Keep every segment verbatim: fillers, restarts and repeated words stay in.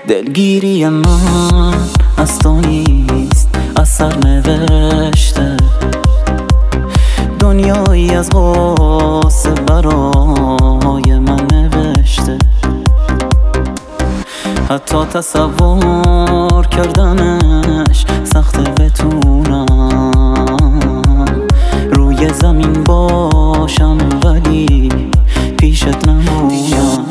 دلگیری من از تو نیست، از سر نوشته دنیایی از غصه برای من نوشته. حتی تصور کردنش سخته، بتونم روی زمین باشم ولی پیشت نمونم.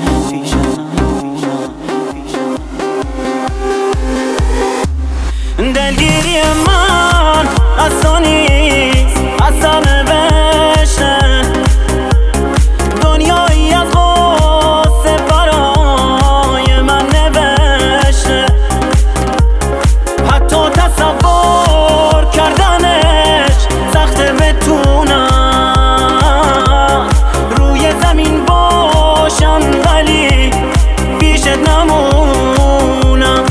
دلگیری من از تو نیست، از سر نوشته دنیایی از غصه برای من نوشته. حتی تصور کردنش سخته، بتونم روی زمین باشم ولی پیشت نمونم.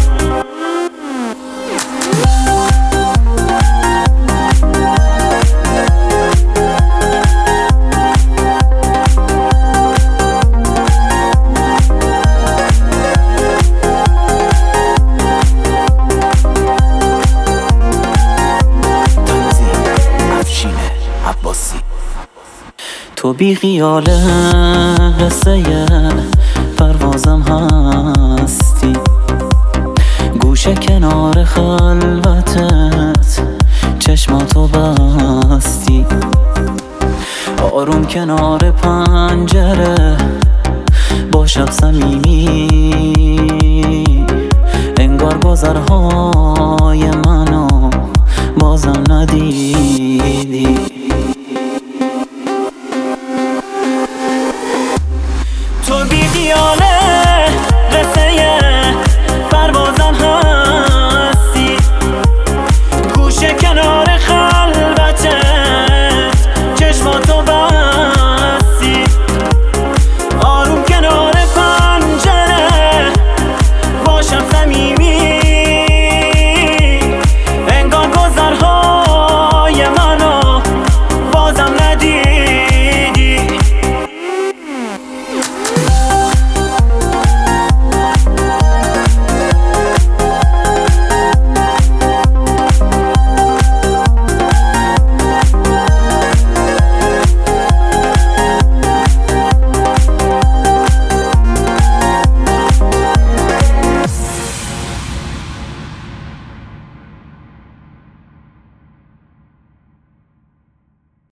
تو بی خیال قصه پروازم هستی، گوشه کنار خلوتت چشماتو بستی، آروم کنار پنجره با شب صمیمی، انگار گذرهای منو بازم ندیدی.